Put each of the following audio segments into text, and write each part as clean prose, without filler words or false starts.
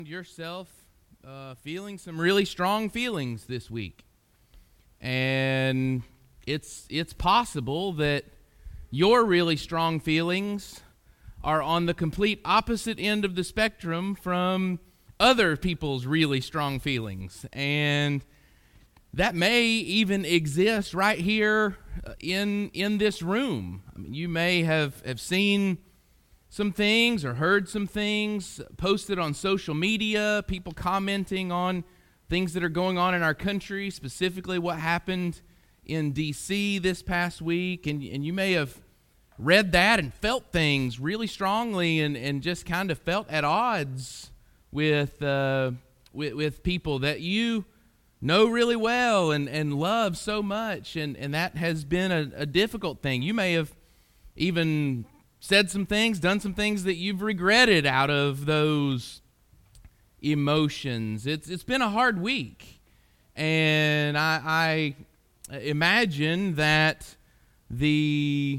Yourself feeling some really strong feelings this week, and it's possible that your really strong feelings are on the complete opposite end of the spectrum from other people's really strong feelings, and that may even exist right here in this room. I mean, you may have seen some things or heard some things posted on social media, people commenting on things that are going on in our country, specifically what happened in D.C. this past week, and you may have read that and felt things really strongly and just kind of felt at odds with people that you know really well and love so much, and that has been a difficult thing. You may have even said some things, done some things that you've regretted out of those emotions. It's been a hard week, and I imagine that the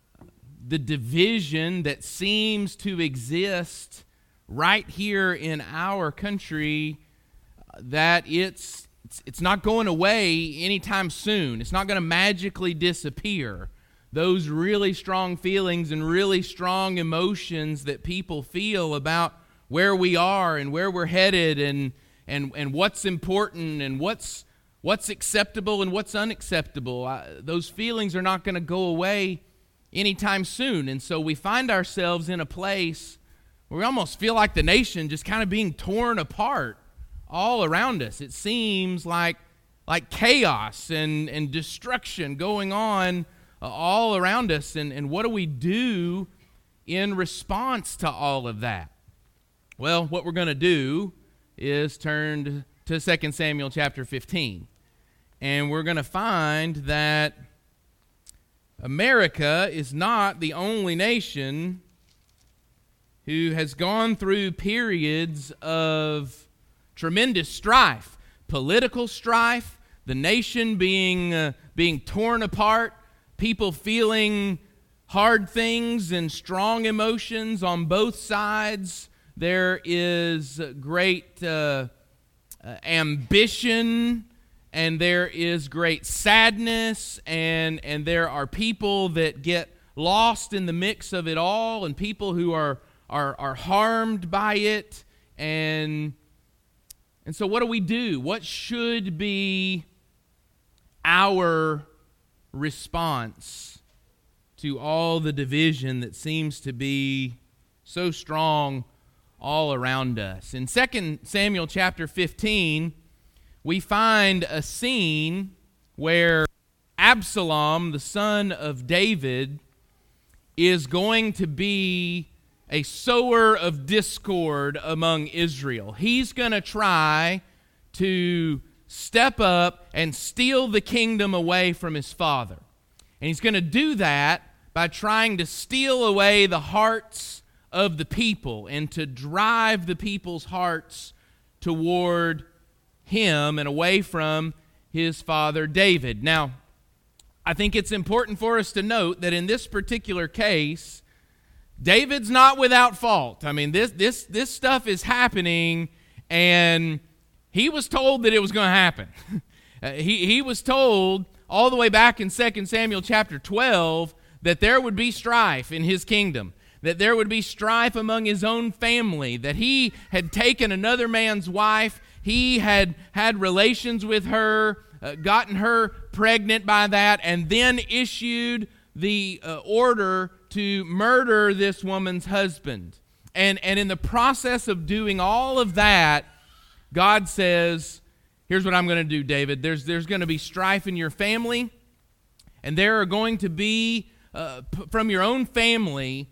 division that seems to exist right here in our country, that it's not going away anytime soon. It's not going to magically disappear. Those really strong feelings and really strong emotions that people feel about where we are and where we're headed and what's important and what's acceptable and what's unacceptable, those feelings are not going to go away anytime soon. And so we find ourselves in a place where we almost feel like the nation just kind of being torn apart all around us. It seems like chaos and destruction going on all around us, and what do we do in response to all of that? Well, what we're going to do is turn to 2 Samuel chapter 15, and we're going to find that America is not the only nation who has gone through periods of tremendous strife, political strife, the nation being torn apart, people feeling hard things and strong emotions on both sides. There is great ambition, and there is great sadness, and there are people that get lost in the mix of it all, and people who are harmed by it. And so what do we do? What should be our response to all the division that seems to be so strong all around us? In 2 Samuel chapter 15, we find a scene where Absalom, the son of David, is going to be a sower of discord among Israel. He's going to try to step up and steal the kingdom away from his father. And he's going to do that by trying to steal away the hearts of the people and to drive the people's hearts toward him and away from his father David. Now, I think it's important for us to note that in this particular case, David's not without fault. I mean, this stuff is happening, and he was told that it was going to happen. He was told all the way back in 2 Samuel chapter 12 that there would be strife in his kingdom, that there would be strife among his own family, that he had taken another man's wife, he had had relations with her, gotten her pregnant by that, and then issued the order to murder this woman's husband. And in the process of doing all of that, God says, here's what I'm going to do, David. There's going to be strife in your family, and there are going to be, from your own family,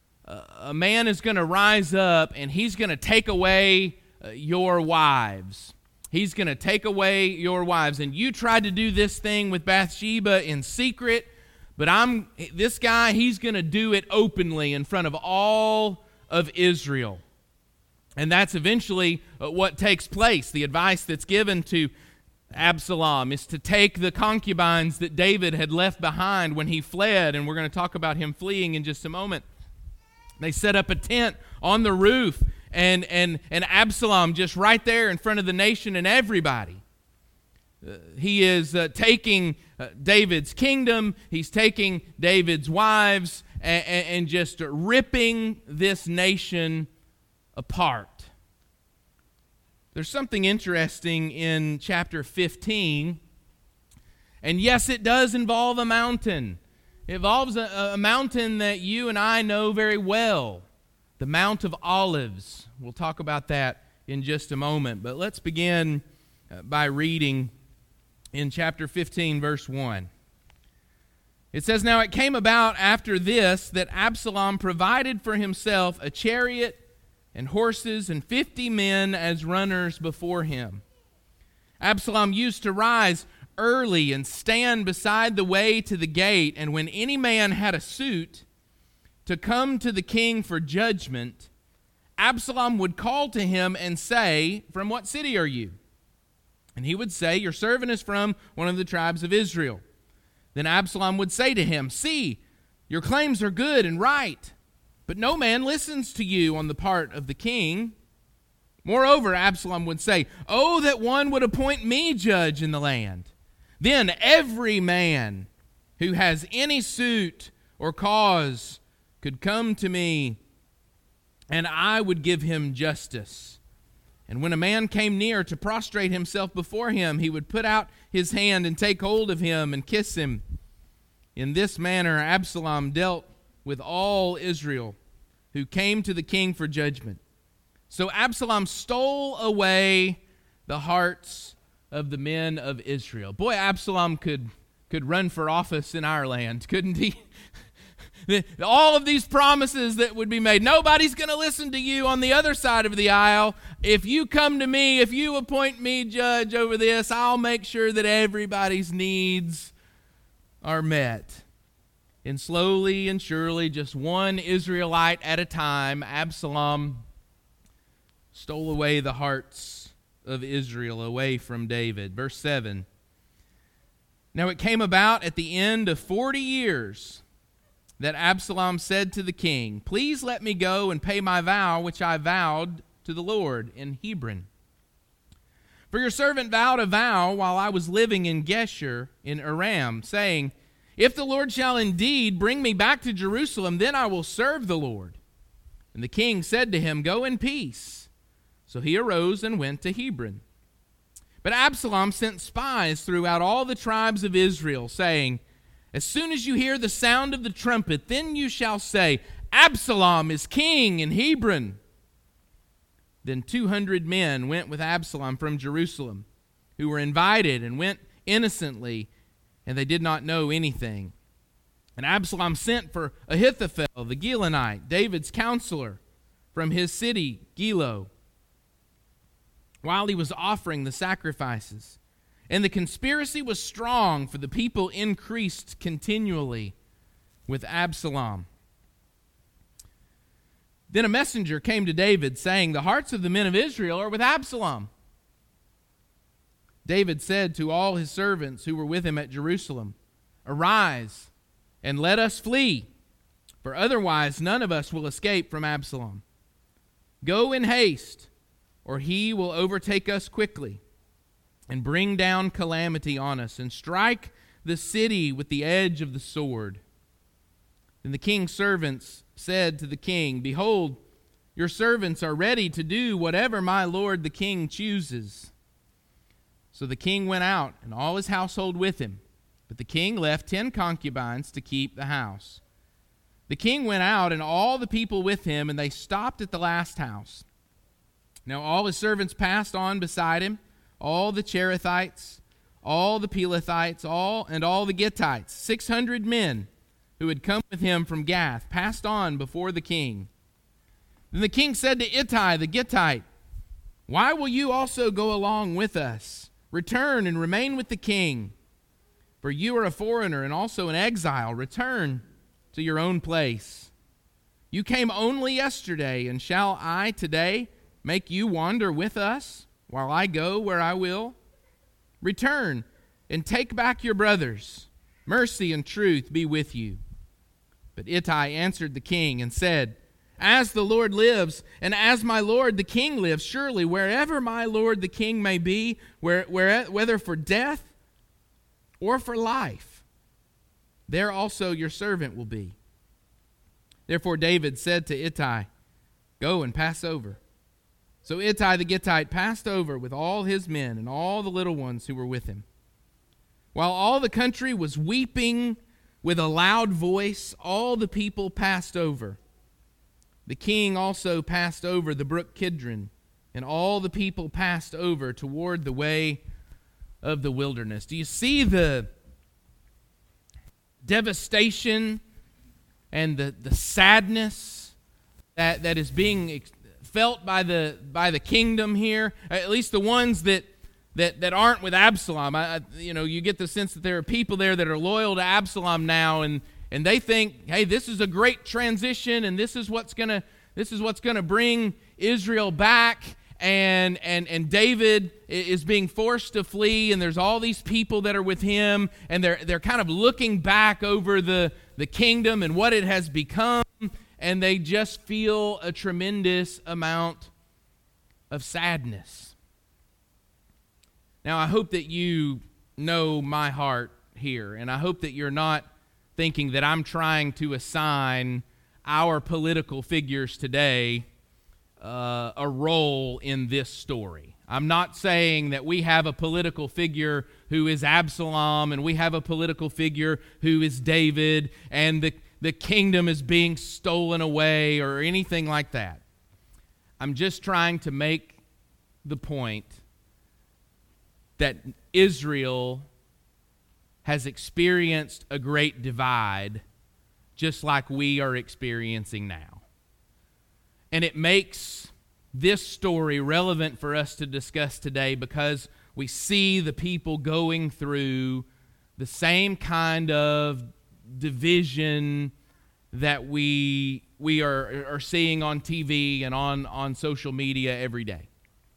a man is going to rise up, and he's going to take away your wives. He's going to take away your wives. And you tried to do this thing with Bathsheba in secret, but this guy, he's going to do it openly in front of all of Israel. And that's eventually what takes place. The advice that's given to Absalom is to take the concubines that David had left behind when he fled, and we're going to talk about him fleeing in just a moment. They set up a tent on the roof, and Absalom just right there in front of the nation and everybody. He is taking David's kingdom. He's taking David's wives and just ripping this nation apart. There's something interesting in chapter 15. And yes, it does involve a mountain. It involves a mountain that you and I know very well, the Mount of Olives. We'll talk about that in just a moment. But let's begin by reading in chapter 15, verse 1. It says, "Now it came about after this that Absalom provided for himself a chariot and horses and 50 men as runners before him. Absalom used to rise early and stand beside the way to the gate, and when any man had a suit to come to the king for judgment, Absalom would call to him and say, 'From what city are you?' And he would say, 'Your servant is from one of the tribes of Israel.' Then Absalom would say to him, 'See, your claims are good and right, but no man listens to you on the part of the king.' Moreover, Absalom would say, 'Oh, that one would appoint me judge in the land. Then every man who has any suit or cause could come to me, and I would give him justice. And when a man came near to prostrate himself before him, he would put out his hand and take hold of him and kiss him.' In this manner Absalom dealt with all Israel who came to the king for judgment. So Absalom stole away the hearts of the men of Israel." Boy, Absalom could run for office in our land, couldn't he? All of these promises that would be made. Nobody's going to listen to you on the other side of the aisle. If you come to me, if you appoint me judge over this, I'll make sure that everybody's needs are met. And slowly and surely, just one Israelite at a time, Absalom stole away the hearts of Israel away from David. Verse 7. "Now it came about at the end of 40 years that Absalom said to the king, 'Please let me go and pay my vow which I vowed to the Lord in Hebron. For your servant vowed a vow while I was living in Geshur in Aram, saying, If the Lord shall indeed bring me back to Jerusalem, then I will serve the Lord.' And the king said to him, 'Go in peace.' So he arose and went to Hebron. But Absalom sent spies throughout all the tribes of Israel, saying, 'As soon as you hear the sound of the trumpet, then you shall say, Absalom is king in Hebron.' Then 200 men went with Absalom from Jerusalem, who were invited and went innocently, and they did not know anything. And Absalom sent for Ahithophel the Gilonite, David's counselor, from his city Gilo, while he was offering the sacrifices. And the conspiracy was strong, for the people increased continually with Absalom. Then a messenger came to David, saying, 'The hearts of the men of Israel are with Absalom.' David said to all his servants who were with him at Jerusalem, 'Arise, and let us flee, for otherwise none of us will escape from Absalom. Go in haste, or he will overtake us quickly and bring down calamity on us and strike the city with the edge of the sword.' Then the king's servants said to the king, 'Behold, your servants are ready to do whatever my lord the king chooses.' So the king went out, and all his household with him. But the king left 10 concubines to keep the house. The king went out, and all the people with him, and they stopped at the last house. Now all his servants passed on beside him, all the Cherethites, all the Pelethites, all the Gittites, 600 men who had come with him from Gath, passed on before the king. Then the king said to Ittai the Gittite, 'Why will you also go along with us? Return and remain with the king. For you are a foreigner and also an exile. Return to your own place. You came only yesterday, and shall I today make you wander with us while I go where I will? Return and take back your brothers. Mercy and truth be with you.' But Ittai answered the king and said, as the Lord lives, and as my Lord the king lives, surely wherever my Lord the king may be, whether for death or for life, there also your servant will be. Therefore David said to Ittai, go and pass over. So Ittai the Gittite passed over with all his men and all the little ones who were with him. While all the country was weeping with a loud voice, all the people passed over. The king also passed over the brook Kidron, and all the people passed over toward the way of the wilderness. Do you see the devastation and the sadness that is being felt by the kingdom here? At least the ones that aren't with Absalom. You get the sense that there are people there that are loyal to Absalom now, and they think, hey, this is a great transition, and this is what's gonna bring Israel back. And David is being forced to flee, and there's all these people that are with him, and they're kind of looking back over the kingdom and what it has become, and they just feel a tremendous amount of sadness. Now, I hope that you know my heart here, and I hope that you're not thinking that I'm trying to assign our political figures today a role in this story. I'm not saying that we have a political figure who is Absalom and we have a political figure who is David and the kingdom is being stolen away or anything like that. I'm just trying to make the point that Israel has experienced a great divide just like we are experiencing now. And it makes this story relevant for us to discuss today because we see the people going through the same kind of division that we are seeing on TV and on social media every day.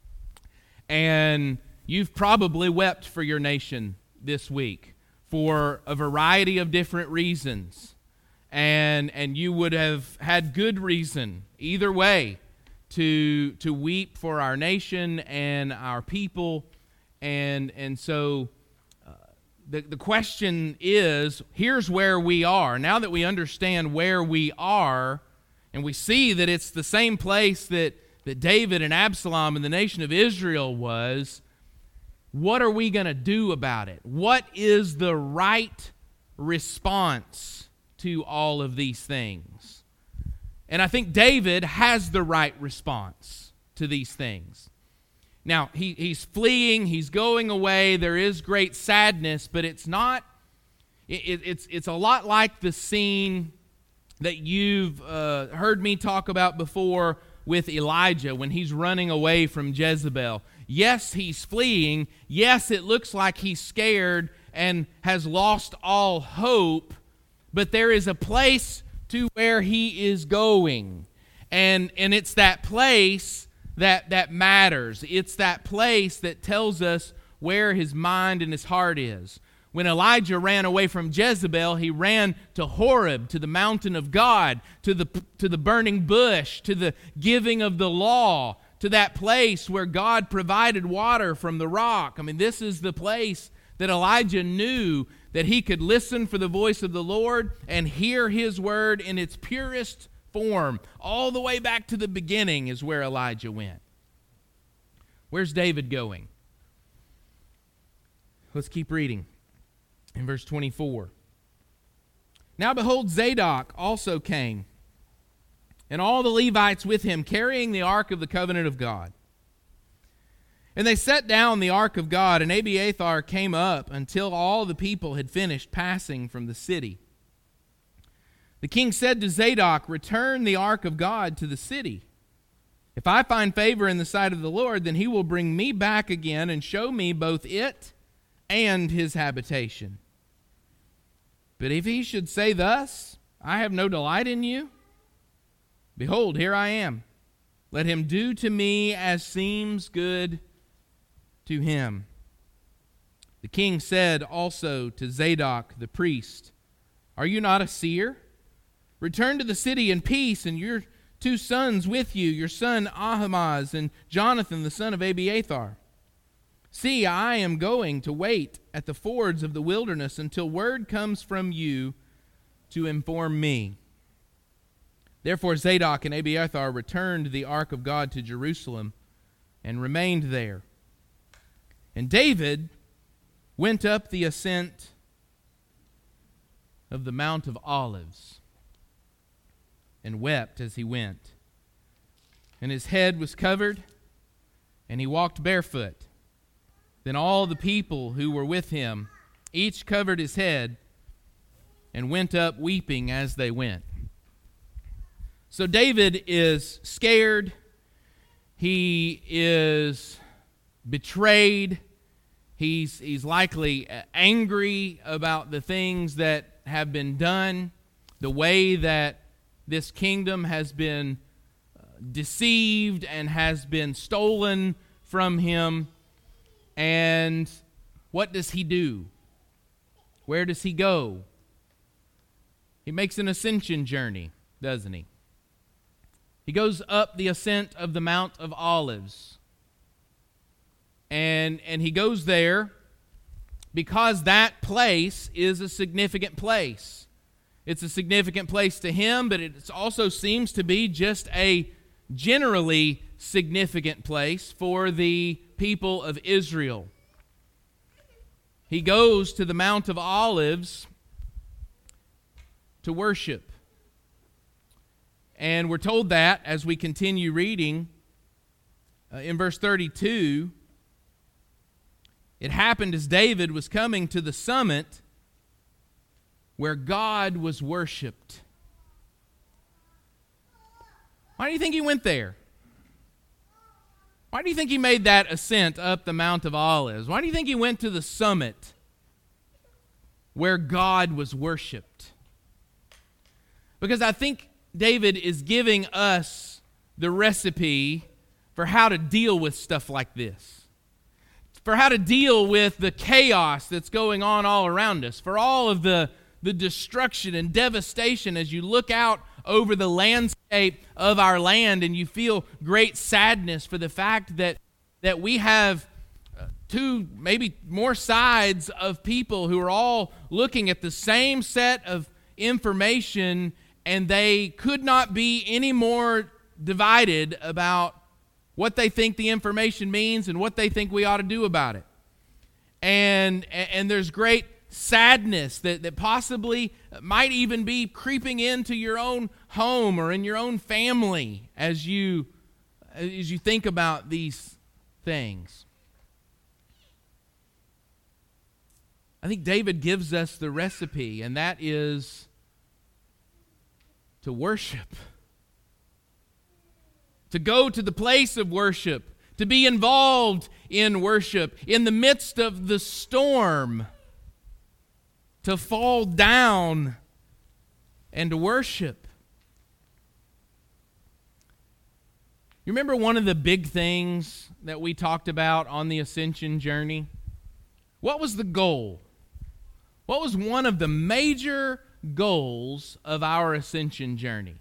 And you've probably wept for your nation this week for a variety of different reasons. And you would have had good reason either way to weep for our nation and our people. And so the question is, here's where we are. Now that we understand where we are, and we see that it's the same place that David and Absalom and the nation of Israel was, what are we going to do about it? What is the right response to all of these things? And I think David has the right response to these things. Now, he's fleeing, he's going away, there is great sadness, but it's not, it's a lot like the scene that you've heard me talk about before with Elijah when he's running away from Jezebel. Yes, he's fleeing. Yes, it looks like he's scared and has lost all hope, but there is a place to where he is going. And it's that place that matters. It's that place that tells us where his mind and his heart is. When Elijah ran away from Jezebel, he ran to Horeb, to the mountain of God, to the burning bush, to the giving of the law, to that place where God provided water from the rock. I mean, this is the place that Elijah knew that he could listen for the voice of the Lord and hear his word in its purest form. All the way back to the beginning is where Elijah went. Where's David going? Let's keep reading. In verse 24. Now behold, Zadok also came, and all the Levites with him, carrying the ark of the covenant of God. And they set down the ark of God, and Abiathar came up until all the people had finished passing from the city. The king said to Zadok, return the ark of God to the city. If I find favor in the sight of the Lord, then he will bring me back again and show me both it and his habitation. But if he should say thus, I have no delight in you, behold, here I am. Let him do to me as seems good to him. The king said also to Zadok the priest, are you not a seer? Return to the city in peace, and your 2 sons with you, your son Ahimaaz and Jonathan, the son of Abiathar. See, I am going to wait at the fords of the wilderness until word comes from you to inform me." Therefore Zadok and Abiathar returned the ark of God to Jerusalem and remained there. And David went up the ascent of the Mount of Olives and wept as he went. And his head was covered, and he walked barefoot. Then all the people who were with him, each covered his head and went up weeping as they went. So David is scared. He is betrayed. He's likely angry about the things that have been done, the way that this kingdom has been deceived and has been stolen from him. And what does he do? Where does he go? He makes an ascension journey, doesn't he? He goes up the ascent of the Mount of Olives. And he goes there because that place is a significant place. It's a significant place to him, but it also seems to be just a generally significant place for the people of Israel. He goes to the Mount of Olives to worship. And we're told that as we continue reading in verse 32, it happened as David was coming to the summit where God was worshiped. Why do you think he went there? Why do you think he made that ascent up the Mount of Olives? Why do you think he went to the summit where God was worshiped? Because I think David is giving us the recipe for how to deal with stuff like this, for how to deal with the chaos that's going on all around us, for all of the destruction and devastation as you look out over the landscape of our land and you feel great sadness for the fact that we have two, maybe more sides of people who are all looking at the same set of information, and they could not be any more divided about what they think the information means and what they think we ought to do about it. And there's great sadness that possibly might even be creeping into your own home or in your own family as you think about these things. I think David gives us the recipe, and that is to worship, to go to the place of worship, to be involved in worship, in the midst of the storm, to fall down and to worship. You remember one of the big things that we talked about on the Ascension journey? What was the goal? What was one of the major goals of our Ascension journey?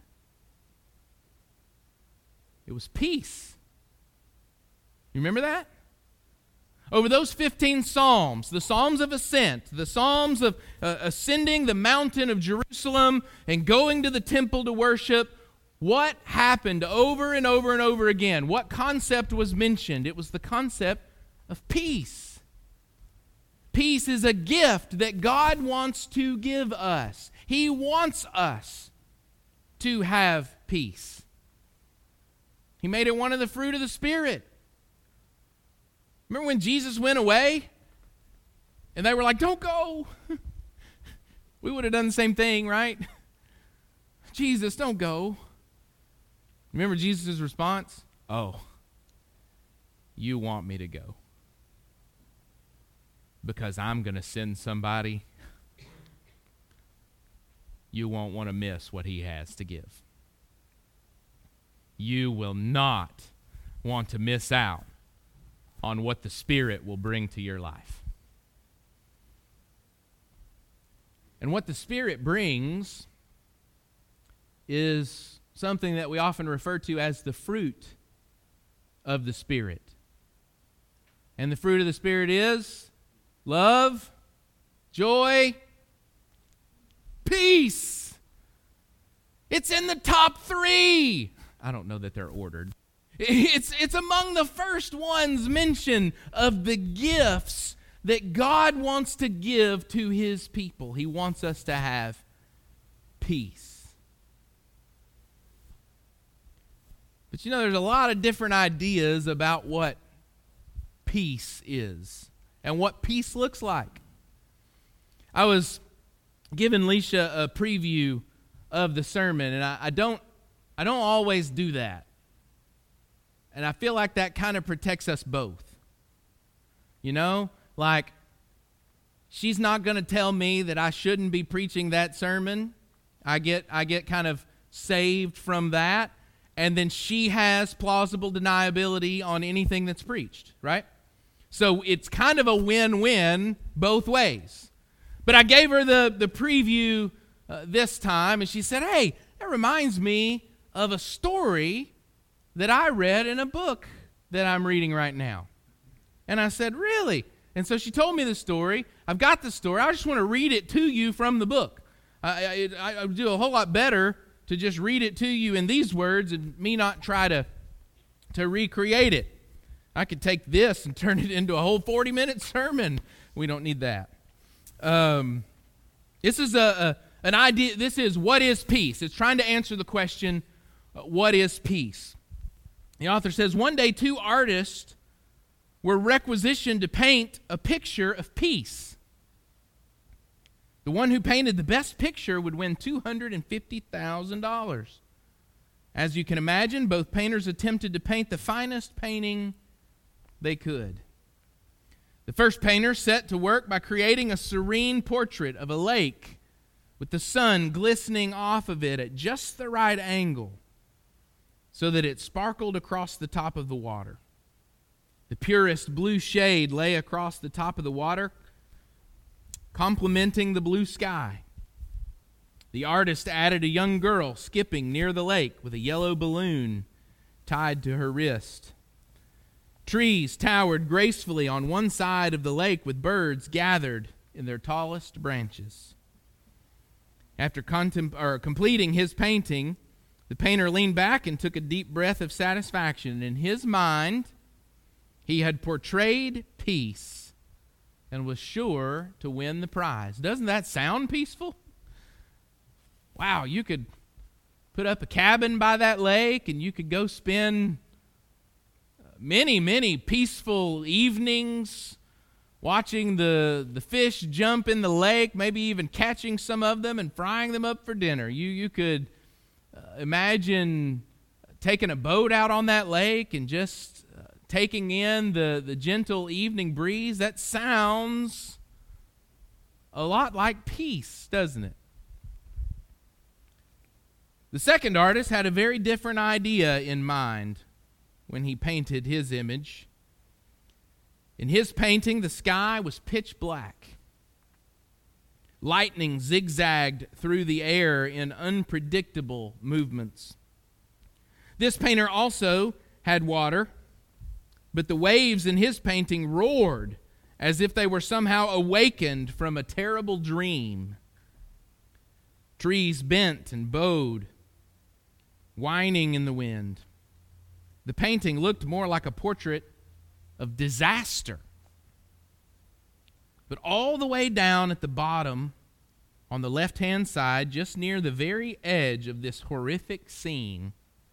It was peace. You remember that? Over those 15 Psalms, the Psalms of Ascent, the Psalms of ascending the mountain of Jerusalem and going to the temple to worship, what happened over and over and over again? What concept was mentioned? It was the concept of peace. Peace is a gift that God wants to give us. He wants us to have peace. He made it one of the fruit of the Spirit. Remember when Jesus went away and they were like, "Don't go." We would have done the same thing, right? "Jesus, don't go." Remember Jesus' response? "Oh, you want me to go because I'm going to send somebody you won't want to miss what he has to give. You will not want to miss out on what the Spirit will bring to your life." And what the Spirit brings is something that we often refer to as the fruit of the Spirit. And the fruit of the Spirit is love, joy, peace. It's in the top 3. I don't know that they're ordered. It's among the first ones mentioned of the gifts that God wants to give to His people. He wants us to have peace. But there's a lot of different ideas about what peace is and what peace looks like. I was giving Leisha a preview of the sermon, and I don't always do that. And I feel like that kind of protects us both. Like, she's not going to tell me that I shouldn't be preaching that sermon. I get kind of saved from that. And then she has plausible deniability on anything that's preached, right? So it's kind of a win-win both ways. But I gave her the preview this time, and she said, hey, that reminds me of a story that I read in a book that I'm reading right now. And I said, really? And so she told me the story. I've got the story. I just want to read it to you from the book. I do a whole lot better to just read it to you in these words and me not try to recreate it. I could take this and turn it into a whole 40-minute sermon. We don't need that. This is an idea. This is what is peace. It's trying to answer the question, what is peace? The author says, one day 2 artists were requisitioned to paint a picture of peace. The one who painted the best picture would win $250,000. As you can imagine, both painters attempted to paint the finest painting they could. The first painter set to work by creating a serene portrait of a lake with the sun glistening off of it at just the right angle so that it sparkled across the top of the water. The purest blue shade lay across the top of the water, complementing the blue sky. The artist added a young girl skipping near the lake with a yellow balloon tied to her wrist. Trees towered gracefully on one side of the lake with birds gathered in their tallest branches. After completing his painting, the painter leaned back and took a deep breath of satisfaction. In his mind, he had portrayed peace and was sure to win the prize. Doesn't that sound peaceful? Wow, you could put up a cabin by that lake and you could go spend many, many peaceful evenings watching the fish jump in the lake, maybe even catching some of them and frying them up for dinner. You could imagine taking a boat out on that lake and just taking in the gentle evening breeze. That sounds a lot like peace, doesn't it? The second artist had a very different idea in mind when he painted his image. In his painting, the sky was pitch black. Lightning zigzagged through the air in unpredictable movements. This painter also had water, but the waves in his painting roared as if they were somehow awakened from a terrible dream. Trees bent and bowed, whining in the wind. The painting looked more like a portrait of disaster. But all the way down at the bottom, on the left-hand side, just near the very edge of this horrific scene,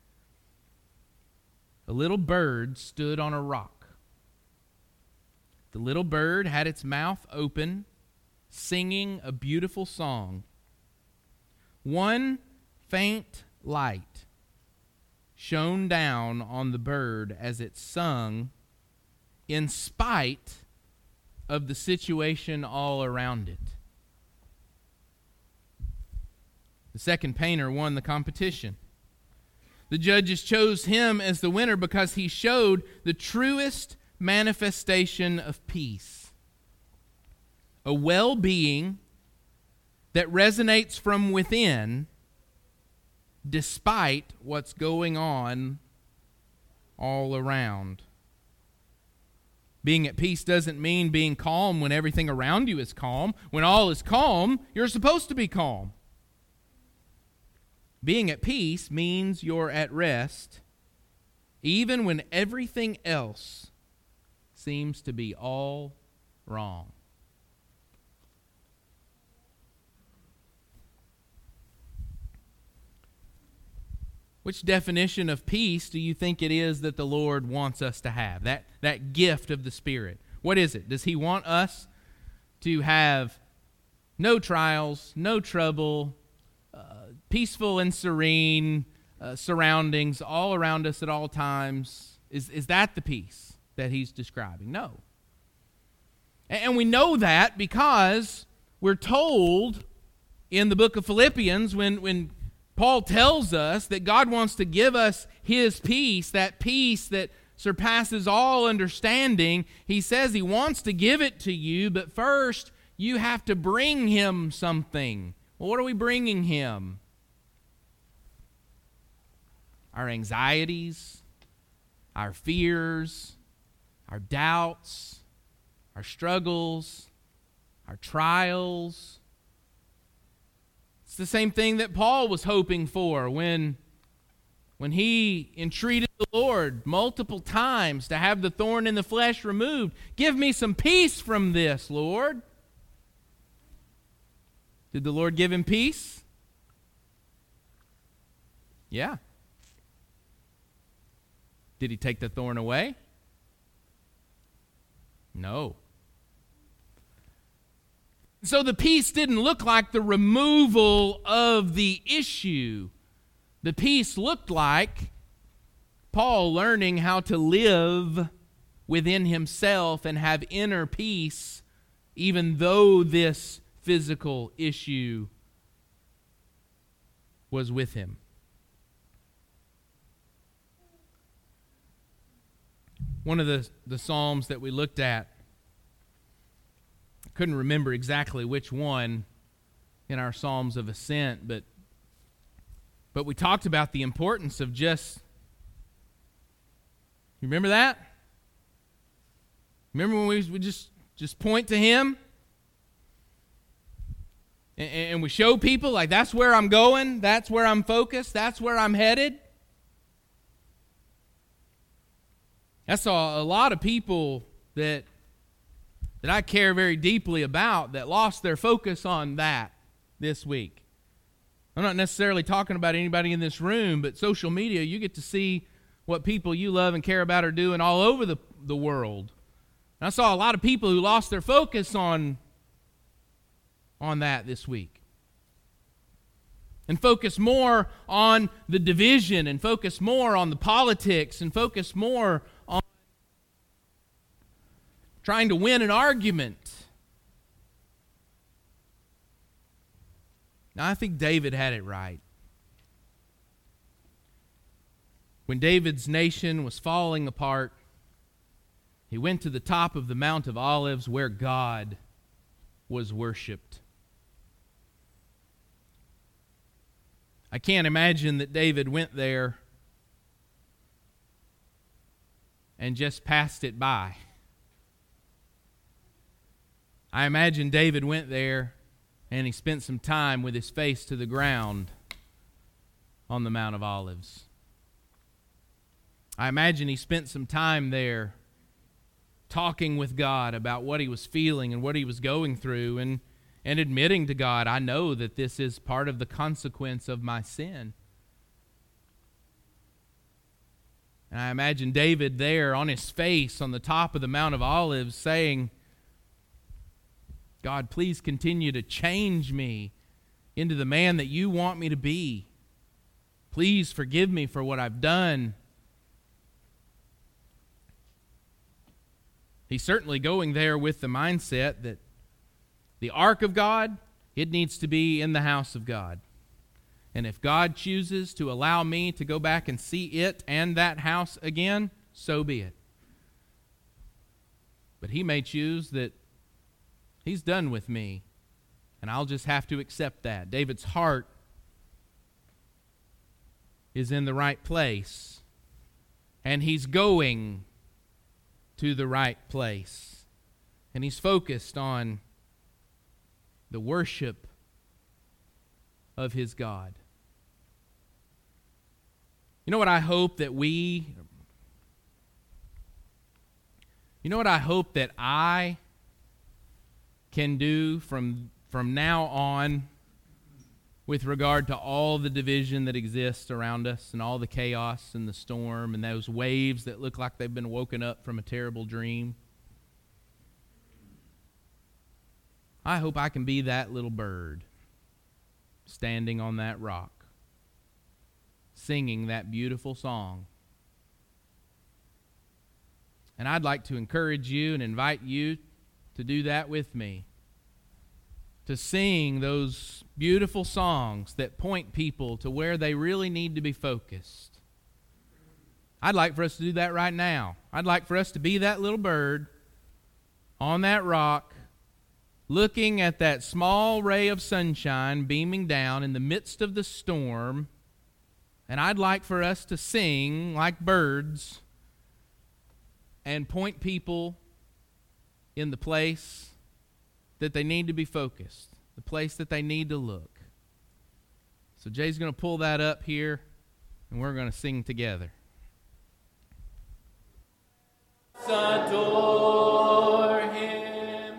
a little bird stood on a rock. The little bird had its mouth open, singing a beautiful song. One faint light shone down on the bird as it sung, in spite of the situation all around it. The second painter won the competition. The judges chose him as the winner because he showed the truest manifestation of peace. A well-being that resonates from within despite what's going on all around. Being at peace doesn't mean being calm when everything around you is calm. When all is calm, you're supposed to be calm. Being at peace means you're at rest, even when everything else seems to be all wrong. Which definition of peace do you think it is that the Lord wants us to have? That gift of the Spirit. What is it? Does He want us to have no trials, no trouble, peaceful and serene surroundings all around us at all times? Is that the peace that He's describing? No. And we know that because we're told in the book of Philippians when Paul tells us that God wants to give us His peace, that peace that surpasses all understanding. He says He wants to give it to you, but first you have to bring Him something. Well, what are we bringing Him? Our anxieties, our fears, our doubts, our struggles, our trials. It's the same thing that Paul was hoping for when he entreated the Lord multiple times to have the thorn in the flesh removed. Give me some peace from this, Lord. Did the Lord give him peace? Yeah. Did He take the thorn away? No. So the peace didn't look like the removal of the issue. The peace looked like Paul learning how to live within himself and have inner peace, even though this physical issue was with him. One of the Psalms that we looked at, I couldn't remember exactly which one in our Psalms of Ascent, but we talked about the importance of just, you remember that? Remember when we just point to Him? And we show people, like, that's where I'm going, that's where I'm focused, that's where I'm headed. I saw a lot of people that I care very deeply about that lost their focus on that this week. I'm not necessarily talking about anybody in this room, but social media, you get to see what people you love and care about are doing all over the world. And I saw a lot of people who lost their focus on that this week. And focus more on the division, and focus more on the politics, and focus more on trying to win an argument. Now, I think David had it right. When David's nation was falling apart, he went to the top of the Mount of Olives where God was worshipped. I can't imagine that David went there and just passed it by. I imagine David went there and he spent some time with his face to the ground on the Mount of Olives. I imagine he spent some time there talking with God about what he was feeling and what he was going through, and admitting to God, I know that this is part of the consequence of my sin. And I imagine David there on his face on the top of the Mount of Olives saying, God, please continue to change me into the man that you want me to be. Please forgive me for what I've done. He's certainly going there with the mindset that the ark of God, it needs to be in the house of God. And if God chooses to allow me to go back and see it and that house again, so be it. But He may choose that He's done with me, and I'll just have to accept that. David's heart is in the right place, and he's going to the right place, and he's focused on the worship of his God. You know what I hope that I can do from now on with regard to all the division that exists around us and all the chaos and the storm and those waves that look like they've been woken up from a terrible dream? I hope I can be that little bird standing on that rock, singing that beautiful song. And I'd like to encourage you and invite you to do that with me, to sing those beautiful songs that point people to where they really need to be focused. I'd like for us to do that right now. I'd like for us to be that little bird on that rock, looking at that small ray of sunshine beaming down in the midst of the storm, and I'd like for us to sing like birds and point people in the place that they need to be focused, the place that they need to look. So Jay's going to pull that up here, and we're going to sing together. Adore him,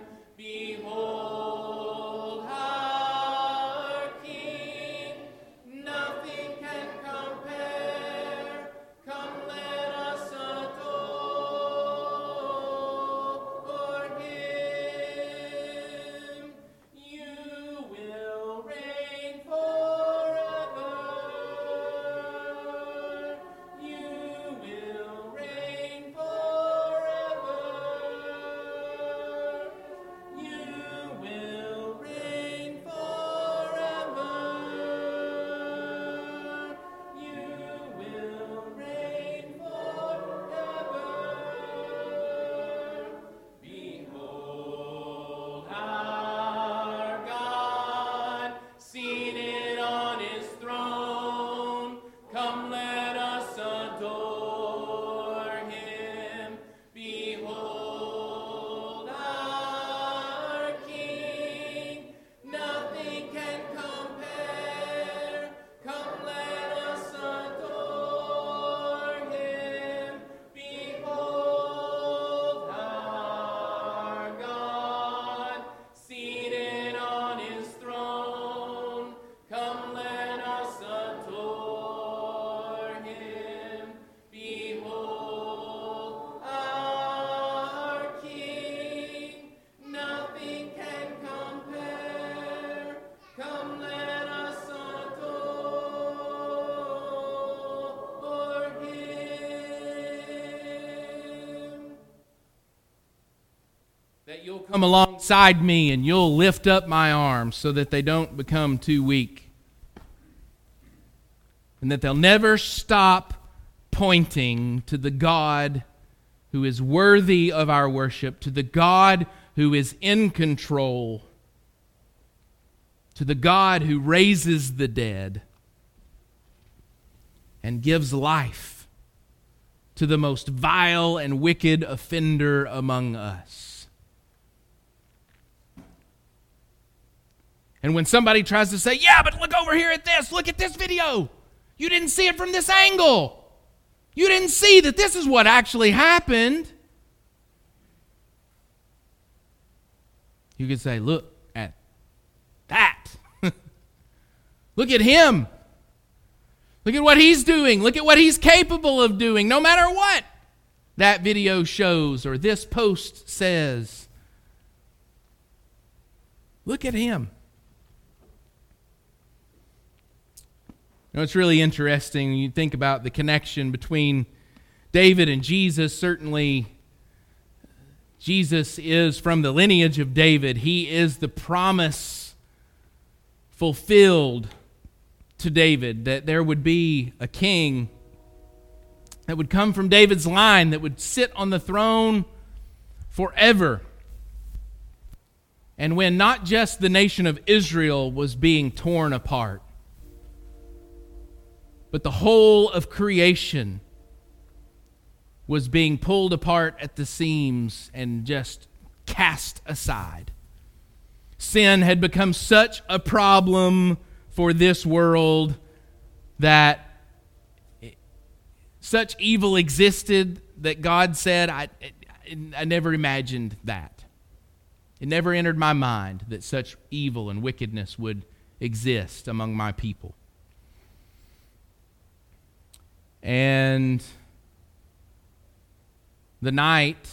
behold our King, nothing can compare, come let us adore him, you will reign forever, you will reign forever, you will reign forever, you will reign forever. Behold our God, seated on his throne. Come let us adore him. Behold our King, nothing can compare. Come let us adore him. Behold our God, seated on his throne. Come let us adore him. Behold our King, nothing can compare. Come let us adore him. That you'll come alongside me and you'll lift up my arms so that they don't become too weak. And that they'll never stop pointing to the God who is worthy of our worship, to the God who is in control, to the God who raises the dead and gives life to the most vile and wicked offender among us. And when somebody tries to say, yeah, but look over here at this, look at this video. You didn't see it from this angle. You didn't see that this is what actually happened. You could say, look at that. Look at him. Look at what he's doing. Look at what he's capable of doing, no matter what that video shows or this post says. Look at him. You know, it's really interesting when you think about the connection between David and Jesus. Certainly, Jesus is from the lineage of David. He is the promise fulfilled to David, that there would be a king that would come from David's line, that would sit on the throne forever. And when not just the nation of Israel was being torn apart, but the whole of creation was being pulled apart at the seams and just cast aside. Sin had become such a problem for this world that such evil existed that God said, I never imagined that. It never entered my mind that such evil and wickedness would exist among my people. And the night,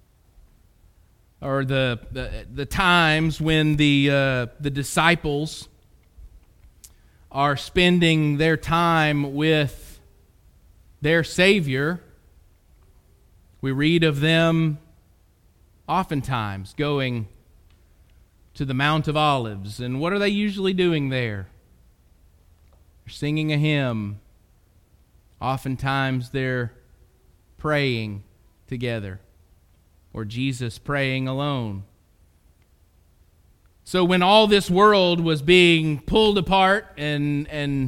or the times when the disciples are spending their time with their Savior, we read of them oftentimes going to the Mount of Olives. And what are they usually doing there? They're singing a hymn. Oftentimes they're praying together, or Jesus praying alone. So when all this world was being pulled apart and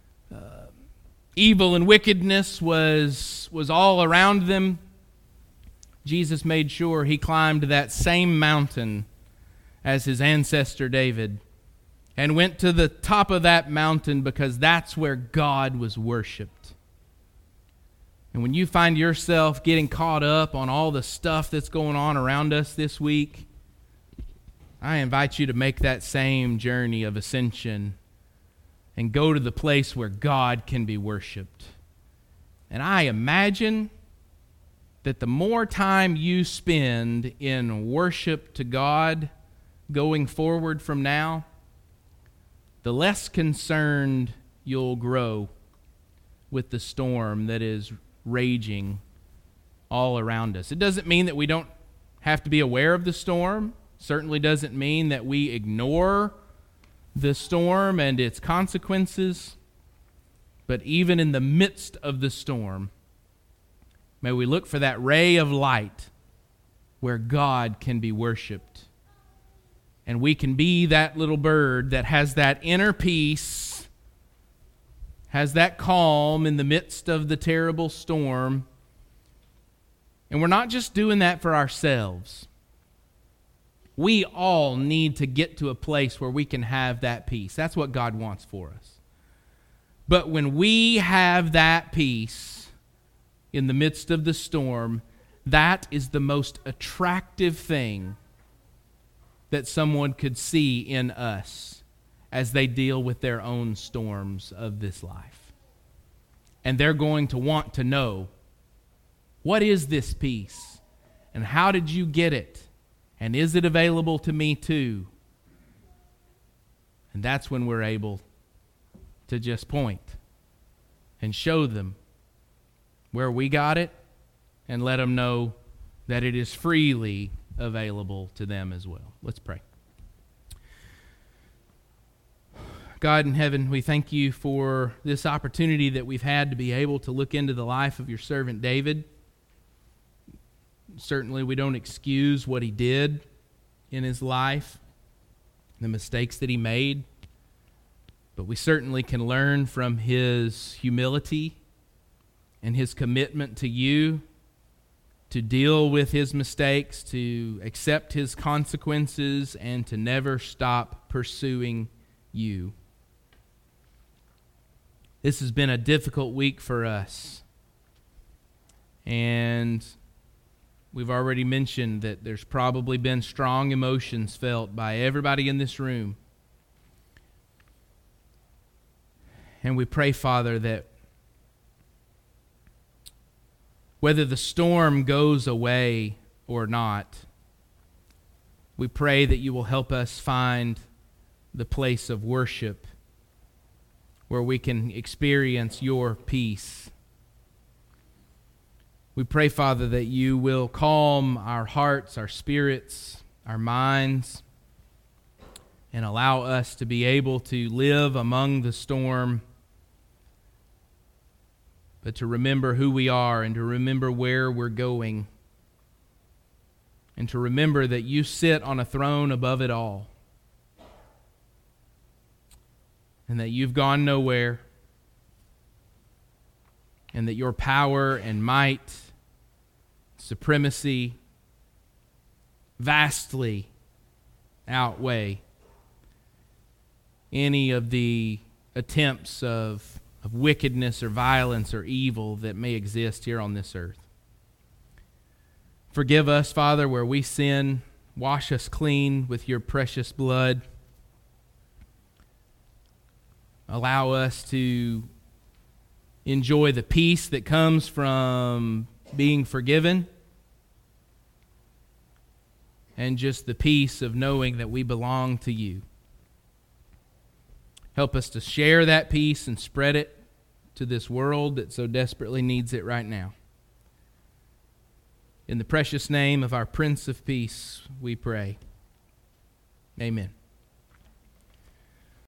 evil and wickedness was all around them, Jesus made sure he climbed that same mountain as his ancestor David and went to the top of that mountain because that's where God was worshiped. And when you find yourself getting caught up on all the stuff that's going on around us this week, I invite you to make that same journey of ascension and go to the place where God can be worshiped. And I imagine that the more time you spend in worship to God going forward from now, the less concerned you'll grow with the storm that is raging all around us. It doesn't mean that we don't have to be aware of the storm. Certainly doesn't mean that we ignore the storm and its consequences. But even in the midst of the storm, may we look for that ray of light where God can be worshiped. And we can be that little bird that has that inner peace, has that calm in the midst of the terrible storm. And we're not just doing that for ourselves. We all need to get to a place where we can have that peace. That's what God wants for us. But when we have that peace in the midst of the storm, that is the most attractive thing that someone could see in us as they deal with their own storms of this life. And they're going to want to know, what is this peace? And how did you get it? And is it available to me too? And that's when we're able to just point and show them where we got it and let them know that it is freely available to them as well. Let's pray. God in heaven, we thank you for this opportunity that we've had to be able to look into the life of your servant David. Certainly we don't excuse what he did in his life, the mistakes that he made, but we certainly can learn from his humility and his commitment to you to deal with his mistakes, to accept his consequences, and to never stop pursuing you. This has been a difficult week for us. And we've already mentioned that there's probably been strong emotions felt by everybody in this room. And we pray, Father, that whether the storm goes away or not, we pray that you will help us find the place of worship where we can experience your peace. We pray, Father, that you will calm our hearts, our spirits, our minds, and allow us to be able to live among the storm, but to remember who we are and to remember where we're going, and to remember that you sit on a throne above it all, and that you've gone nowhere, and that your power and might, supremacy, vastly outweigh any of the attempts of wickedness or violence or evil that may exist here on this earth. Forgive us, Father, where we sin. Wash us clean with your precious blood. Allow us to enjoy the peace that comes from being forgiven, and just the peace of knowing that we belong to you. Help us to share that peace and spread it to this world that so desperately needs it right now. In the precious name of our Prince of Peace, we pray. Amen.